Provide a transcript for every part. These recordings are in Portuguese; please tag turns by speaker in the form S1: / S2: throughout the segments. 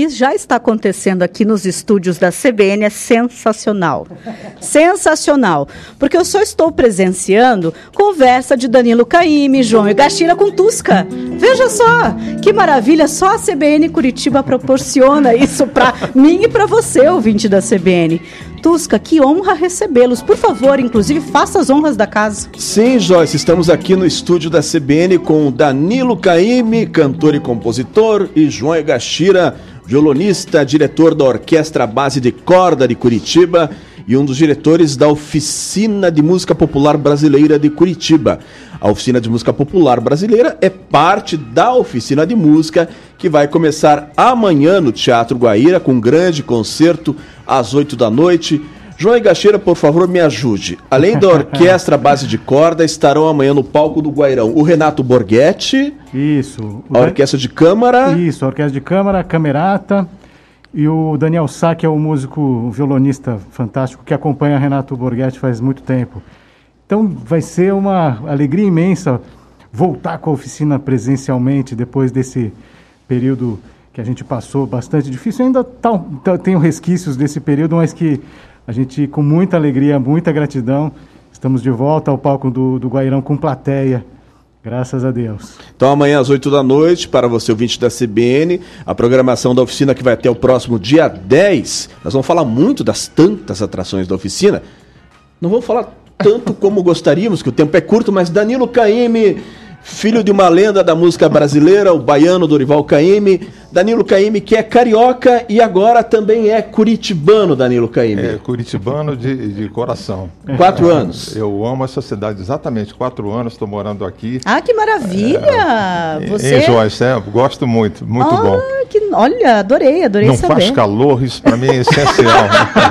S1: que já está acontecendo aqui nos estúdios da CBN é sensacional. Sensacional. Porque eu só estou presenciando conversa de Danilo Caymmi, João Higashira com Tusca. Veja só, que maravilha, só a CBN Curitiba proporciona isso para mim e para você, ouvinte da CBN. Tusca, que honra recebê-los. Por favor, inclusive, faça as honras da casa.
S2: Sim, Joyce, estamos aqui no estúdio da CBN com Danilo Caymmi, cantor e compositor, e João Higashira, violonista, diretor da Orquestra Base de Corda de Curitiba e um dos diretores da Oficina de Música Popular Brasileira de Curitiba. A Oficina de Música Popular Brasileira é parte da Oficina de Música que vai começar amanhã no Teatro Guaíra com um grande concerto às 8 da noite. João Higashira, por favor, me ajude. Além da Orquestra Base de Corda, estarão amanhã no palco do Guairão o Renato Borghetti.
S3: Isso.
S2: A Orquestra de Câmara.
S3: Isso, a Orquestra de Câmara, a Camerata. E o Daniel Sá, que é um músico, um violonista fantástico, que acompanha Renato Borghetti faz muito tempo. Então vai ser uma alegria imensa voltar com a oficina presencialmente depois desse período que a gente passou bastante difícil. Ainda tem resquícios desse período, mas que a gente, com muita alegria, muita gratidão, estamos de volta ao palco do Guairão com plateia. Graças a Deus.
S2: Então amanhã às 8 da noite, para você ouvinte da CBN, a programação da oficina que vai até o próximo dia 10. Nós vamos falar muito das tantas atrações da oficina. Não vamos falar tanto como gostaríamos, que o tempo é curto, mas Danilo Caymmi, filho de uma lenda da música brasileira, o baiano Dorival Caymmi. Danilo Caymmi, que é carioca e agora também é curitibano, Danilo Caymmi.
S4: É, curitibano de coração.
S2: 4 anos.
S4: Eu amo essa cidade, exatamente, 4 anos, estou morando aqui.
S1: Ah, que maravilha!
S4: Você... Em Joyce, gosto muito bom.
S1: Olha, adorei
S4: Não
S1: saber.
S4: Faz calor, isso para mim é essencial.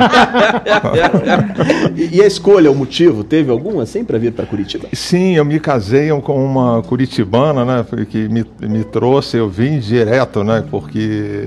S2: E a escolha, o motivo, teve algum assim para vir para Curitiba?
S4: Sim, eu me casei com uma curitibana, né, que me trouxe, eu vim direto, né, porque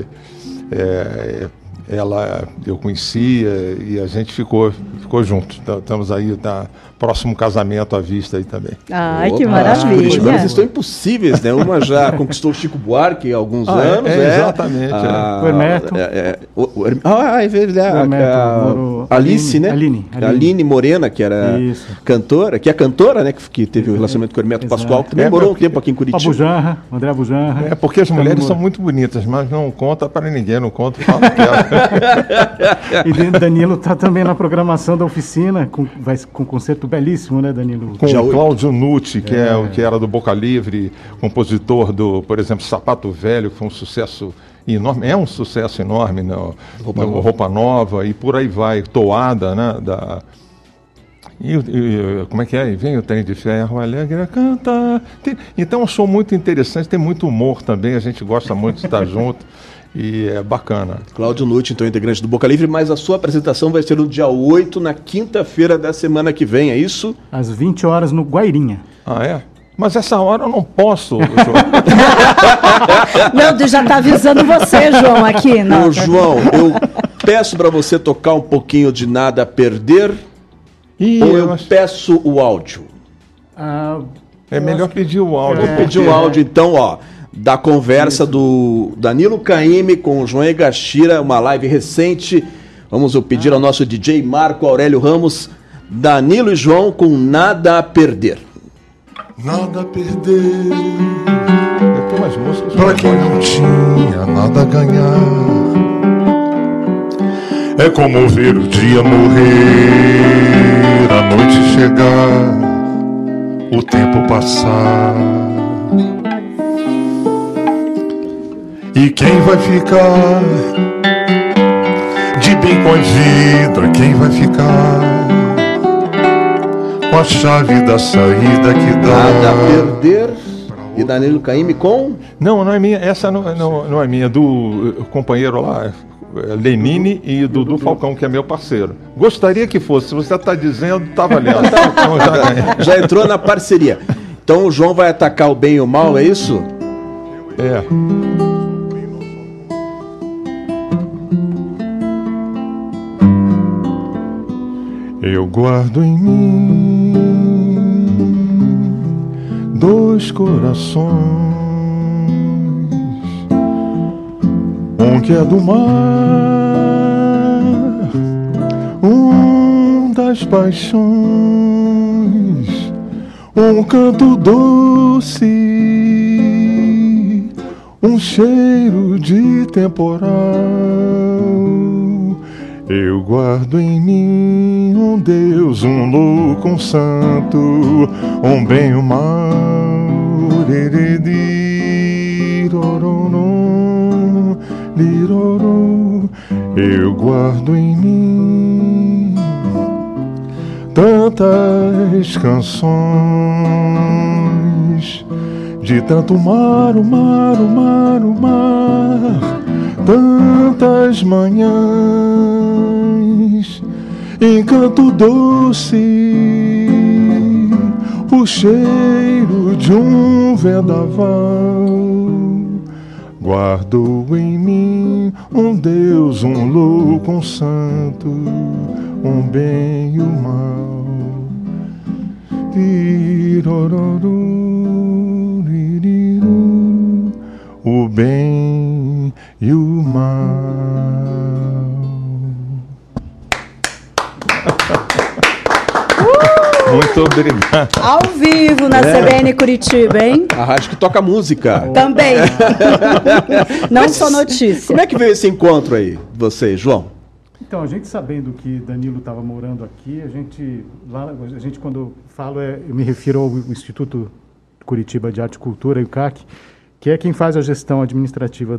S4: eu conhecia e a gente ficou junto. Estamos aí, próximo casamento à vista aí também.
S1: Ai, que maravilha.
S2: As curitibanas estão impossíveis, né? Uma já conquistou o Chico Buarque há alguns anos.
S4: Exatamente.
S3: O Hermeto.
S2: É verdade. A Alice, né? Aline Morena, que era cantora, que é cantora, né? Que teve o relacionamento com o Hermeto Pascoal, que também morou um tempo aqui em Curitiba.
S3: André Bujanra.
S4: Porque as mulheres são muito bonitas, mas não conta para ninguém, não conta para
S3: E Danilo está também na programação da oficina, com um concerto belíssimo, né, Danilo?
S4: Com o Cláudio Nucci, que era do Boca Livre, compositor por exemplo, Sapato Velho, que foi um sucesso enorme, é um sucesso enorme no Roupa Nova, e por aí vai, Toada, né, como é que é? E vem o Trem de Ferro, alegre a cantar. Então é um show muito interessante, tem muito humor também, a gente gosta muito de estar junto. E é bacana.
S2: Cláudio Nucci, então, integrante do Boca Livre, mas a sua apresentação vai ser no dia 8, na quinta-feira da semana que vem, é isso?
S3: Às 20 horas no Guairinha.
S4: Ah, é? Mas essa hora eu não posso,
S1: Não, já está avisando você, João, aqui.
S2: Ô, João, eu peço para você tocar um pouquinho de Nada a Perder, ou eu peço o áudio?
S4: É melhor pedir o áudio.
S2: Vou pedir o áudio, então, ó. Da conversa do Danilo Caymmi com o João Higashira, uma live recente. Vamos pedir ao nosso DJ Marco Aurélio Ramos, Danilo e João com Nada a Perder.
S5: Nada a perder,
S4: pra
S5: quem não tinha nada a ganhar. É como ver o dia morrer, a noite chegar, o tempo passar. E quem vai ficar de bem com a vida? Quem vai ficar com a chave da saída que dá?
S2: Nada a Perder. E Danilo Caymmi com?
S4: Não é minha. Essa não é minha. Do companheiro lá, Lenine, e Dudu Falcão, que é meu parceiro. Gostaria que fosse. Se você está dizendo, tá valendo. Então,
S2: já entrou na parceria. Então o João vai atacar o bem e o mal, é isso?
S4: É.
S5: Eu guardo em mim 2 corações, que é do mar, das paixões, canto doce, cheiro de temporal. Eu guardo em mim, Deus, louco, santo, bem e mal. Eu guardo em mim tantas canções, de tanto mar, o mar, o mar, o mar, tantas manhãs, encanto doce, o cheiro de vendaval. Guardo em mim Deus, louco, santo, bem e o mal. O bem e o mal.
S4: Muito obrigado.
S1: Ao vivo na CBN Curitiba, hein?
S2: A rádio que toca música.
S1: Também. Não só notícia.
S2: Como é que veio esse encontro aí, você, João?
S3: Então, a gente sabendo que Danilo estava morando aqui, a gente quando eu falo, eu me refiro ao Instituto Curitiba de Arte e Cultura, IUCAC, que é quem faz a gestão administrativa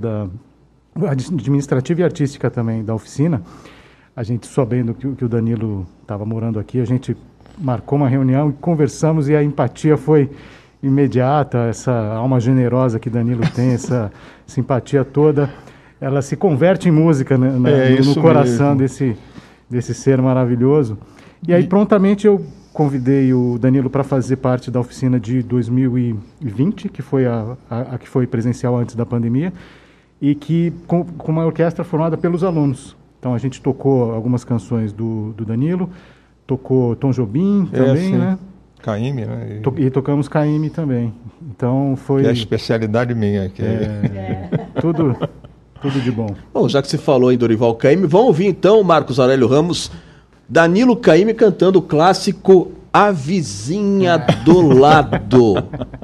S3: e artística também da oficina. A gente sabendo que o Danilo estava morando aqui, a gente marcou uma reunião e conversamos, e a empatia foi imediata. Essa alma generosa que Danilo tem, essa simpatia toda, ela se converte em música, né, no coração desse ser maravilhoso. E aí prontamente eu convidei o Danilo para fazer parte da oficina de 2020, que foi a que foi presencial antes da pandemia, e que com uma orquestra formada pelos alunos. Então a gente tocou algumas canções do Danilo, tocou Tom Jobim também, né?
S4: Caymmi, né?
S3: E tocamos Caymmi também. Então foi...
S4: Que é a especialidade minha.
S3: Tudo de bom.
S2: Bom, já que você falou em Dorival Caymmi, vamos ouvir então, Marcos Aurélio Ramos, Danilo Caymmi cantando o clássico A Vizinha do Lado.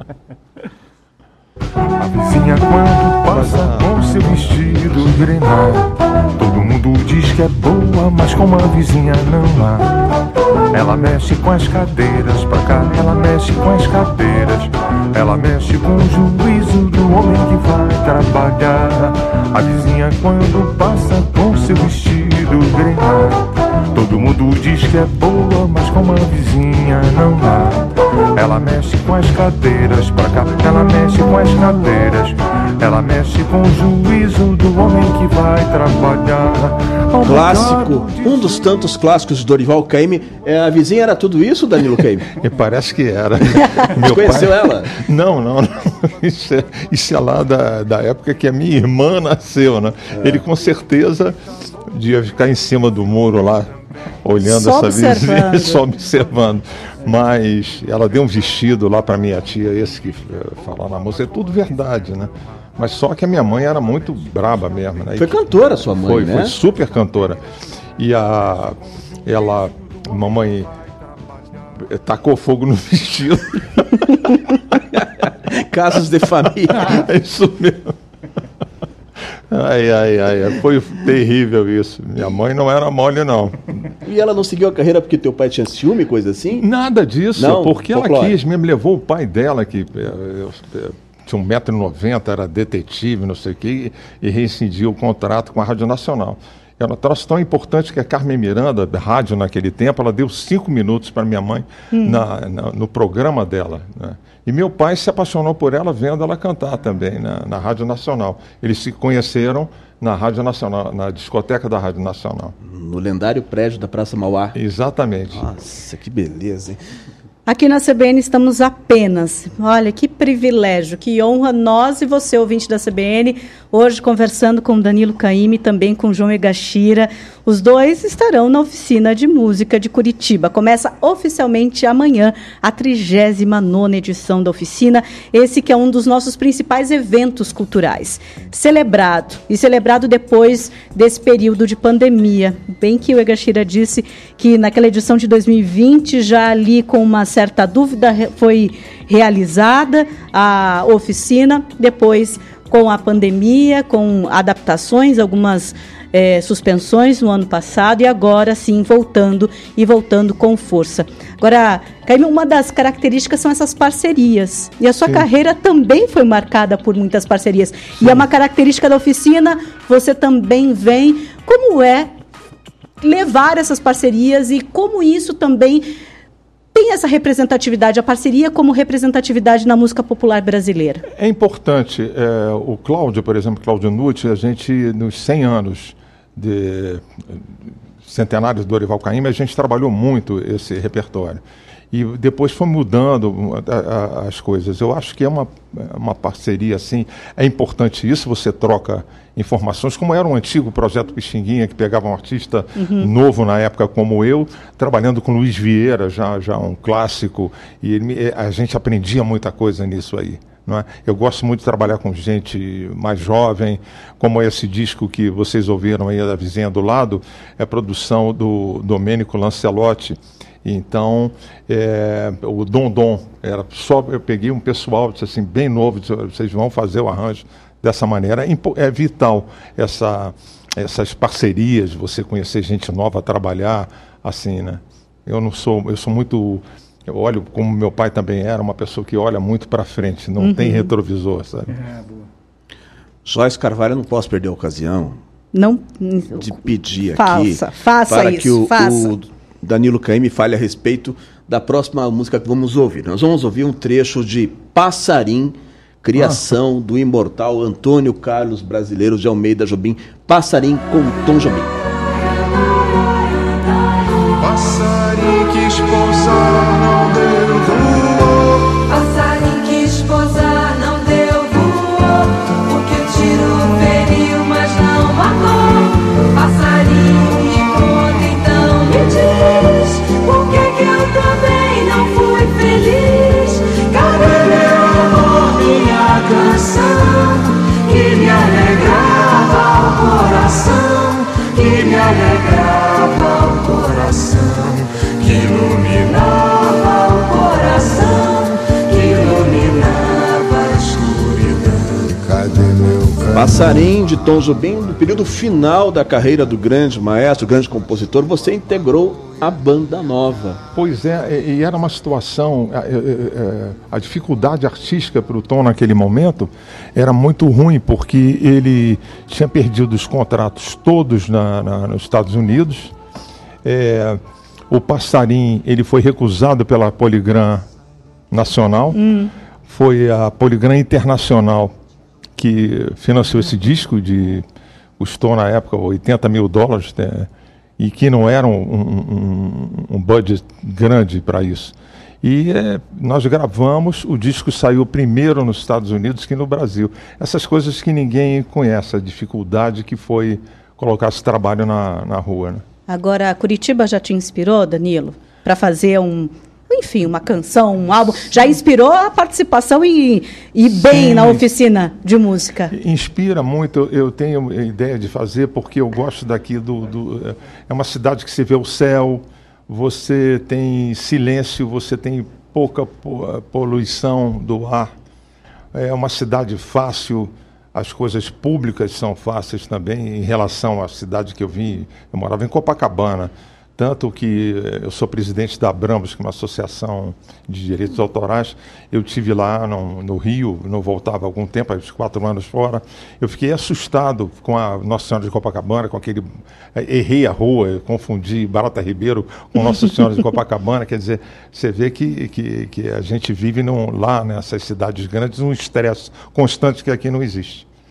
S5: A vizinha quando passa com seu vestido grenado, todo mundo diz que é boa, mas como a vizinha não há. Ela mexe com as cadeiras pra cá, ela mexe com as cadeiras, ela mexe com o juízo do homem que vai trabalhar. A vizinha quando passa com seu vestido grenado, todo mundo diz que é boa, mas como a vizinha não há. Ela mexe com as cadeiras pra cá, ela mexe com as cadeiras, ela mexe com o juízo do homem que vai trabalhar.
S2: Clássico, um dos tantos clássicos de Dorival Caymmi. A vizinha era tudo isso, Danilo Caymmi?
S4: Parece que era.
S2: Você conheceu ela?
S4: Não. Isso é lá da época que a minha irmã nasceu, né? Ele com certeza devia ficar em cima do muro lá, olhando
S1: só
S4: essa vizinha, só observando. Mas ela deu um vestido lá para minha tia, esse que fala na música, é tudo verdade, né? Mas só que a minha mãe era muito braba mesmo, né?
S2: Foi cantora sua mãe, né?
S4: Foi super cantora. E mamãe tacou fogo no vestido.
S2: Casos de família.
S4: É isso mesmo. Ai, foi terrível isso. Minha mãe não era mole, não.
S2: E ela não seguiu a carreira porque teu pai tinha ciúme, coisa assim?
S4: Nada disso,
S2: não,
S4: porque
S2: folclore.
S4: Ela quis mesmo, levou o pai dela, que tinha 1,90 m, era detetive, não sei o quê, e rescindiu o contrato com a Rádio Nacional. Era um troço tão importante que a Carmen Miranda, da rádio naquele tempo, ela deu 5 minutos para minha mãe no programa dela, né? E meu pai se apaixonou por ela vendo ela cantar também na Rádio Nacional. Eles se conheceram na Rádio Nacional, na discoteca da Rádio Nacional.
S2: No lendário prédio da Praça Mauá.
S4: Exatamente.
S2: Nossa, que beleza, hein?
S1: Aqui na CBN estamos apenas, olha que privilégio, que honra nós e você, ouvinte da CBN, hoje conversando com Danilo Caymmi, também com João Egashira. Os dois estarão na Oficina de Música de Curitiba. Começa oficialmente amanhã a 39ª edição da oficina, esse que é um dos nossos principais eventos culturais. Celebrado depois desse período de pandemia. Bem que o Egashira disse que naquela edição de 2020, já ali com uma certa dúvida, foi realizada a oficina, depois com a pandemia, com adaptações, algumas suspensões no ano passado, e agora sim voltando com força. Agora, Caymmi, uma das características são essas parcerias, e a sua carreira também foi marcada por muitas parcerias. Sim. E é uma característica da oficina, você também vem. Como é levar essas parcerias e como isso também tem essa representatividade, a parceria como representatividade na música popular brasileira? É
S4: importante. O Cláudio, por exemplo, Cláudio Nucci, a gente, nos 100 anos de centenário do Dorival Caymmi, a gente trabalhou muito esse repertório. E depois foi mudando as coisas. Eu acho que é uma parceria, assim, é importante isso, você troca informações, como era um antigo projeto Pixinguinha, que pegava um artista novo na época como eu, trabalhando com Luiz Vieira, já um clássico, e a gente aprendia muita coisa nisso aí. Não é? Eu gosto muito de trabalhar com gente mais jovem, como esse disco que vocês ouviram aí da vizinha do lado, é produção do Domênico Lancelotti. Então, o Dom, eu peguei um pessoal, disse assim, bem novo, disse, vocês vão fazer o arranjo dessa maneira. É vital essas parcerias, você conhecer gente nova, trabalhar assim, né? Eu sou muito... Eu olho, como meu pai também era, uma pessoa que olha muito para frente, não tem retrovisor, sabe?
S2: Joyce Carvalho, eu não posso perder a ocasião de pedir
S1: faça
S2: para
S1: isso,
S2: que o Danilo Caymmi fale a respeito da próxima música que vamos ouvir. Nós vamos ouvir um trecho de Passarim, criação do imortal Antônio Carlos Brasileiro de Almeida Jobim. Passarim com Tom Jobim.
S5: Passarim quis pousar, não deu voo.
S6: Passarim quis pousar, não deu voo. Porque o tiro feriu, mas não matou. Passarim me conta, então me diz, por que eu também não fui feliz? Cadê meu amor, minha canção, que me alegrava o coração, que me alegrava o coração, que iluminava o coração, que iluminava a escuridão.
S5: Cadê meu canto?
S2: Passarim, de Tom Jobim, no período final da carreira do grande maestro, grande compositor, você integrou a Banda Nova.
S4: Pois é, e era uma situação, a dificuldade artística para o Tom naquele momento era muito ruim, porque ele tinha perdido os contratos todos nos Estados Unidos. O Passarim, ele foi recusado pela Polygram Nacional, foi a Polygram Internacional que financiou esse disco, custou na época $80 mil, e que não era um budget grande para isso. E nós gravamos, o disco saiu primeiro nos Estados Unidos que no Brasil. Essas coisas que ninguém conhece, a dificuldade que foi colocar esse trabalho na rua, né?
S1: Agora, Curitiba já te inspirou, Danilo, para fazer uma canção, um álbum? Já inspirou a participação e bem na oficina de música?
S4: Inspira muito. Eu tenho ideia de fazer porque eu gosto daqui é uma cidade que se vê o céu, você tem silêncio, você tem pouca poluição do ar. É uma cidade fácil. As coisas públicas são fáceis também em relação à cidade que eu vim. Eu morava em Copacabana, tanto que eu sou presidente da Abramos, que é uma associação de direitos autorais. Eu tive lá no Rio, não voltava há algum tempo, há uns 4 anos fora. Eu fiquei assustado com a Nossa Senhora de Copacabana, com aquele... Errei a rua, confundi Barata Ribeiro com Nossa Senhora de Copacabana. Quer dizer, você vê que a gente vive lá, nessas cidades grandes, um estresse constante que aqui não existe.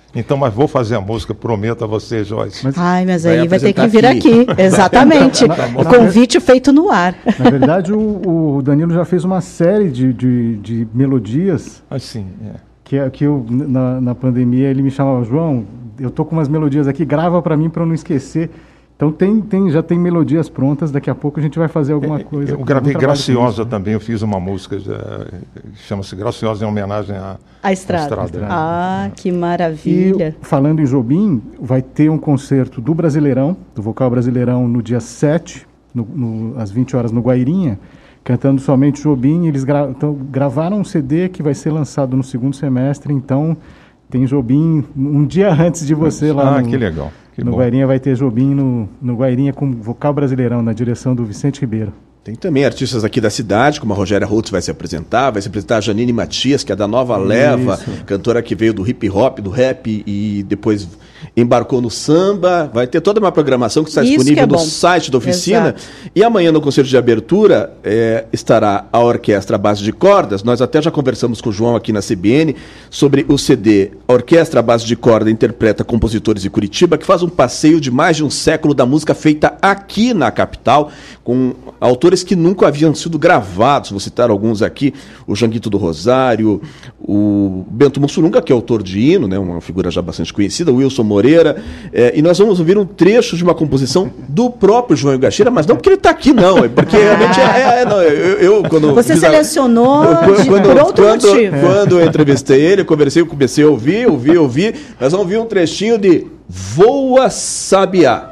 S4: Então, mas vou fazer a música, prometo a você, Joyce.
S1: Mas aí
S2: vai
S1: vai ter que
S2: apresentar
S1: vir aqui. Exatamente. O convite feito no ar.
S3: Na verdade, o Danilo já fez uma série de melodias
S4: Assim,
S3: que eu, na pandemia, ele me chamava, João, eu tô com umas melodias aqui, grava para mim para eu não esquecer. Então já tem melodias prontas, daqui a pouco a gente vai fazer alguma coisa.
S4: Eu gravei Graciosa também, eu fiz uma música, chama-se Graciosa em homenagem
S1: A Estrada. Que maravilha.
S3: E, falando em Jobim, vai ter um concerto do Brasileirão, do Vocal Brasileirão, no dia 7, às 20 horas, no Guairinha, cantando somente Jobim. Eles gravaram um CD que vai ser lançado no segundo semestre, então tem Jobim um dia antes de você lá.
S4: Que legal.
S3: No Guairinha vai ter Jobim no Guairinha com Vocal Brasileirão, na direção do Vicente Ribeiro.
S2: Tem também artistas aqui da cidade, como a Rogéria Holtz vai se apresentar a Janine Matias, que é da Nova Leva, cantora que veio do hip hop, do rap e depois embarcou no samba. Vai ter toda uma programação que está disponível no site da oficina.
S1: Exato.
S2: E amanhã no concerto de abertura estará a Orquestra à Base de Cordas. Nós até já conversamos com o João aqui na CBN sobre o CD A Orquestra à Base de Corda interpreta compositores de Curitiba, que faz um passeio de mais de um século da música feita aqui na capital, com autores que nunca haviam sido gravados. Vou citar alguns aqui: o Janguito do Rosário, o Bento Mussurunga, que é autor de hino, né, uma figura já bastante conhecida, o Wilson Moreira, e nós vamos ouvir um trecho de uma composição do próprio João Gachira, mas não porque ele está aqui, não, é porque realmente eu quando
S1: você selecionou por outro motivo.
S2: Quando eu entrevistei ele, eu comecei a ouvir, nós vamos ouvir um trechinho de Voa Sabiá.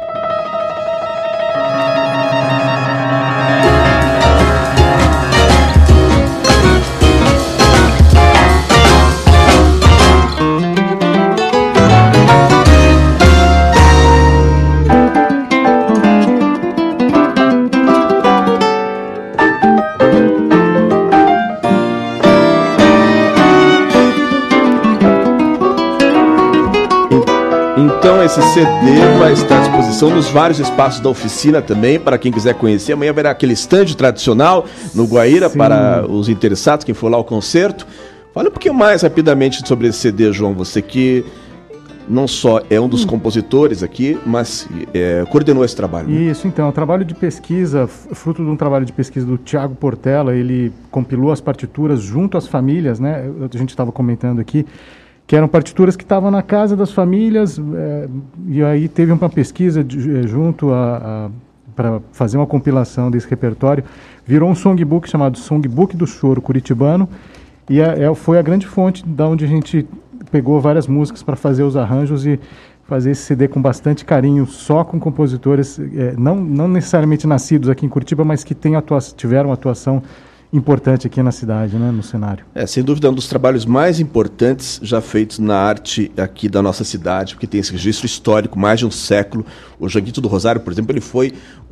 S2: Então esse CD vai estar à disposição nos vários espaços da oficina também, para quem quiser conhecer. Amanhã haverá aquele stand tradicional no Guaíra. Sim. Para os interessados, quem for lá ao concerto. Fala um pouquinho mais rapidamente sobre esse CD, João. Você que não só é um dos compositores aqui, mas coordenou esse trabalho. Né?
S3: Isso, então, é um trabalho de pesquisa, fruto de um trabalho de pesquisa do Tiago Portela. Ele compilou as partituras junto às famílias, né? A gente estava comentando aqui, que eram partituras que estavam na casa das famílias, e aí teve uma pesquisa junto para fazer uma compilação desse repertório. Virou um songbook chamado Songbook do Choro Curitibano, e foi a grande fonte da onde a gente pegou várias músicas para fazer os arranjos e fazer esse CD com bastante carinho, só com compositores não necessariamente nascidos aqui em Curitiba, mas que tiveram atuação importante aqui na cidade, né, no cenário.
S2: Sem dúvida, é um dos trabalhos mais importantes já feitos na arte aqui da nossa cidade, porque tem esse registro histórico, mais de um século. O Janguito do Rosário, por exemplo, ele foi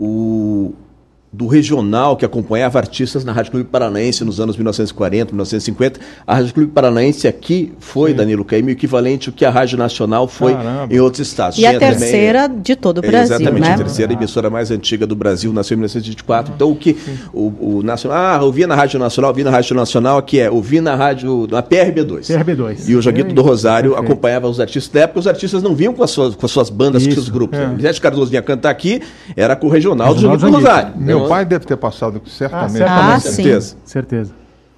S2: do regional que acompanhava artistas na Rádio Clube Paranaense nos anos 1940, 1950. A Rádio Clube Paranaense aqui foi, Danilo Caymmi, o equivalente ao que a Rádio Nacional foi em outros estados.
S1: E a terceira de todo o Brasil,
S2: exatamente,
S1: né?
S2: A terceira emissora mais antiga do Brasil, nasceu em 1924. Então, o Nacional... ouvia na Rádio Nacional, que ouvia na PRB2.
S3: PRB2.
S2: E o Janguito do Rosário acompanhava os artistas. Da época, os artistas não vinham com as suas bandas, com os seus grupos. Elisete Cardoso vinha cantar aqui, era com o regional do Janguito do Rosário.
S4: Meu pai deve ter passado certamente.
S3: Certeza.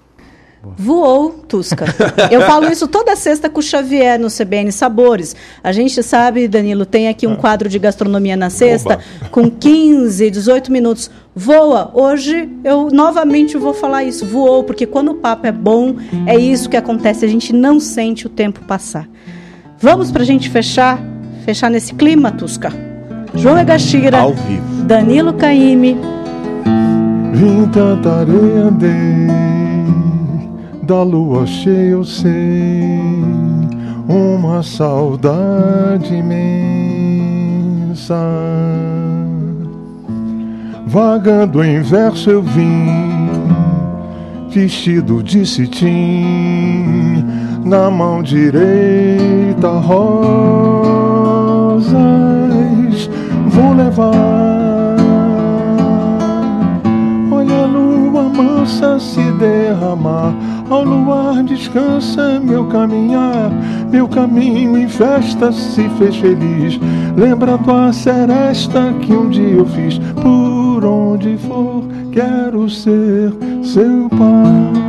S1: Voou, Tusca. Eu falo isso toda sexta com o Xavier no CBN Sabores. A gente sabe, Danilo, tem aqui um quadro de gastronomia na sexta, com 15, 18 minutos. Voa. Hoje eu novamente vou falar isso. Voou, porque quando o papo é bom, é isso que acontece. A gente não sente o tempo passar. Vamos pra gente fechar nesse clima, Tusca. João Gachira,
S2: ao vivo.
S1: Danilo Caymmi.
S5: Vim tanta areia andei, da lua cheia eu sei, uma saudade imensa. Vagando em verso eu vim, vestido de cetim, na mão direita rosas vou levar. Olha a lua mansa se derramar, ao luar descansa meu caminhar, meu caminho em festa se fez feliz, lembrando a seresta que um dia eu fiz. Por onde for, quero ser seu pai.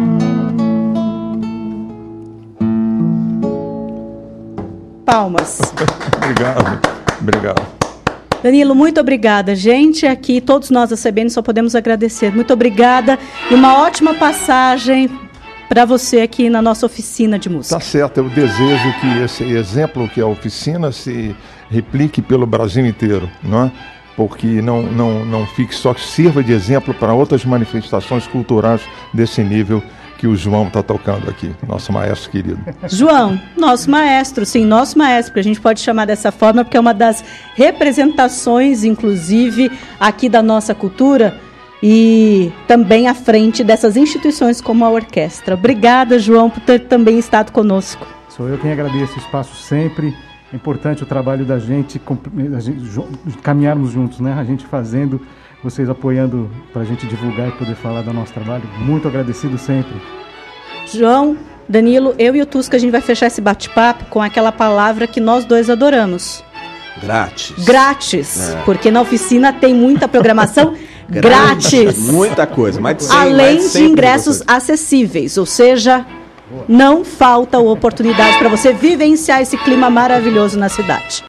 S1: Palmas.
S4: Obrigado.
S1: Danilo, muito obrigada. Gente, aqui, todos nós da CBN só podemos agradecer. Muito obrigada e uma ótima passagem para você aqui na nossa oficina de música.
S4: Tá certo, eu desejo que esse exemplo que é a oficina se replique pelo Brasil inteiro, não é? Porque não fique só, sirva de exemplo para outras manifestações culturais desse nível que o João está tocando aqui, nosso maestro querido.
S1: João, nosso maestro, sim, nosso maestro, que a gente pode chamar dessa forma, porque é uma das representações, inclusive, aqui da nossa cultura e também à frente dessas instituições como a orquestra. Obrigada, João, por ter também estado conosco.
S3: Sou eu quem agradeço o espaço sempre. É importante o trabalho da gente, caminharmos juntos, né? A gente fazendo, vocês apoiando para a gente divulgar e poder falar do nosso trabalho. Muito agradecido sempre.
S1: João, Danilo, eu e o Tusca, a gente vai fechar esse bate-papo com aquela palavra que nós dois adoramos.
S2: Grátis.
S1: Grátis, porque na oficina tem muita programação grátis.
S2: Muita coisa, mais de 100,
S1: além de ingressos acessíveis, ou seja, não falta oportunidade para você vivenciar esse clima maravilhoso na cidade.